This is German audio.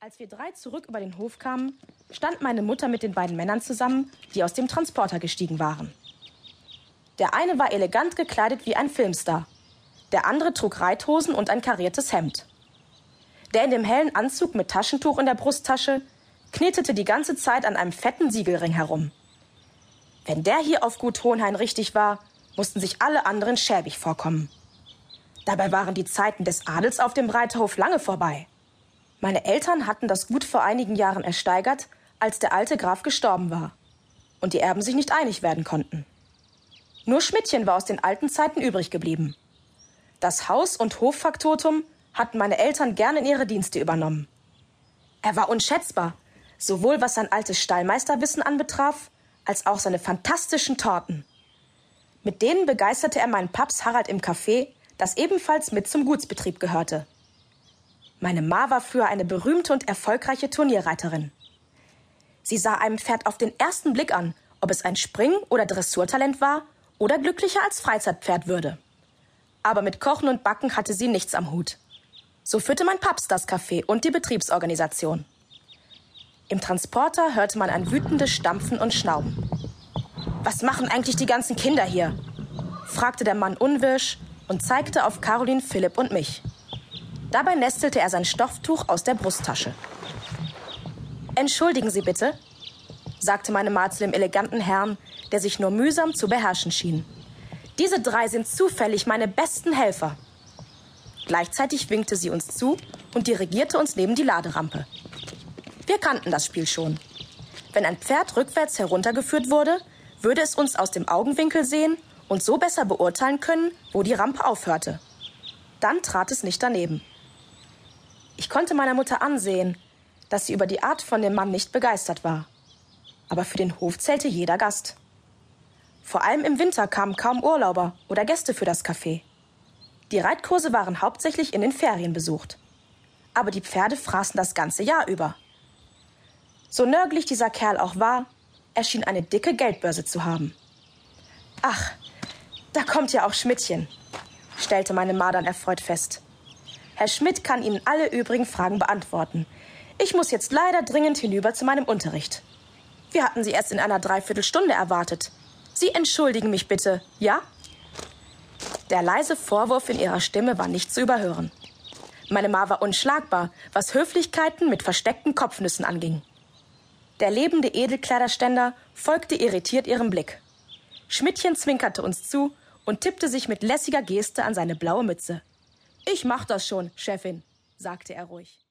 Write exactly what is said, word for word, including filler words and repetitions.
Als wir drei zurück über den Hof kamen, stand meine Mutter mit den beiden Männern zusammen, die aus dem Transporter gestiegen waren. Der eine war elegant gekleidet wie ein Filmstar. Der andere trug Reithosen und ein kariertes Hemd. Der in dem hellen Anzug mit Taschentuch in der Brusttasche knetete die ganze Zeit an einem fetten Siegelring herum. Wenn der hier auf Gut Hohenhain richtig war, mussten sich alle anderen schäbig vorkommen. Dabei waren die Zeiten des Adels auf dem Reiterhof lange vorbei. Meine Eltern hatten das Gut vor einigen Jahren ersteigert, als der alte Graf gestorben war und die Erben sich nicht einig werden konnten. Nur Schmidtchen war aus den alten Zeiten übrig geblieben. Das Haus- und Hoffaktotum hatten meine Eltern gern in ihre Dienste übernommen. Er war unschätzbar, sowohl was sein altes Stallmeisterwissen anbetraf, als auch seine fantastischen Torten. Mit denen begeisterte er meinen Paps Harald im Café, das ebenfalls mit zum Gutsbetrieb gehörte. Meine Ma war früher eine berühmte und erfolgreiche Turnierreiterin. Sie sah einem Pferd auf den ersten Blick an, ob es ein Spring- oder Dressurtalent war oder glücklicher als Freizeitpferd würde. Aber mit Kochen und Backen hatte sie nichts am Hut. So führte mein Paps das Café und die Betriebsorganisation. Im Transporter hörte man ein wütendes Stampfen und Schnauben. »Was machen eigentlich die ganzen Kinder hier?« fragte der Mann unwirsch und zeigte auf Caroline, Philipp und mich. Dabei nestelte er sein Stofftuch aus der Brusttasche. »Entschuldigen Sie bitte«, sagte meine Ma zu dem eleganten Herrn, der sich nur mühsam zu beherrschen schien. »Diese drei sind zufällig meine besten Helfer.« Gleichzeitig winkte sie uns zu und dirigierte uns neben die Laderampe. Wir kannten das Spiel schon. Wenn ein Pferd rückwärts heruntergeführt wurde, würde es uns aus dem Augenwinkel sehen und so besser beurteilen können, wo die Rampe aufhörte. Dann trat es nicht daneben. Ich konnte meiner Mutter ansehen, dass sie über die Art von dem Mann nicht begeistert war. Aber für den Hof zählte jeder Gast. Vor allem im Winter kamen kaum Urlauber oder Gäste für das Café. Die Reitkurse waren hauptsächlich in den Ferien besucht. Aber die Pferde fraßen das ganze Jahr über. So nörglich dieser Kerl auch war, er schien eine dicke Geldbörse zu haben. »Ach, da kommt ja auch Schmidtchen«, stellte meine Ma dann erfreut fest. »Herr Schmidt kann Ihnen alle übrigen Fragen beantworten. Ich muss jetzt leider dringend hinüber zu meinem Unterricht. Wir hatten Sie erst in einer Dreiviertelstunde erwartet. Sie entschuldigen mich bitte, ja?« Der leise Vorwurf in ihrer Stimme war nicht zu überhören. Meine Ma war unschlagbar, was Höflichkeiten mit versteckten Kopfnüssen anging. Der lebende Edelkleiderständer folgte irritiert ihrem Blick. Schmidtchen zwinkerte uns zu und tippte sich mit lässiger Geste an seine blaue Mütze. »Ich mach das schon, Chefin«, sagte er ruhig.